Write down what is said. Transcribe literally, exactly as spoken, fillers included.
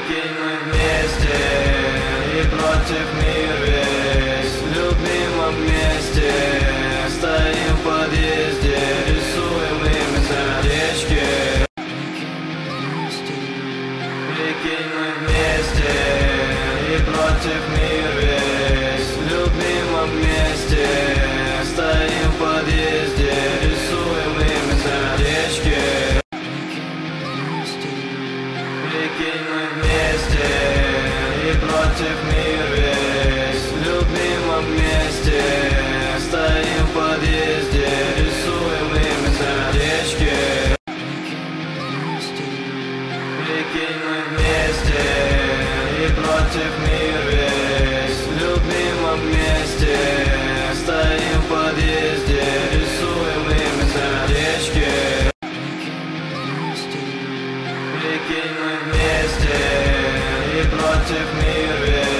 Прикинь, мы вместе и против мир весь. В любимом месте стоим в подъезде, рисуем ими сердечки. Прикинь, мы вместе и против мир весь. В любимом месте стоим в подъезде, рисуем ими сердечки. Прикинь, мы вместе и против мир весь. В любимом месте стоим в подъезде, рисуем ими сердечки. Прикинь, мы вместе и против мир весь. В любимом месте стоим в подъезде, рисуем ими сердечки. Прикинь, мы вместе и против мир весь.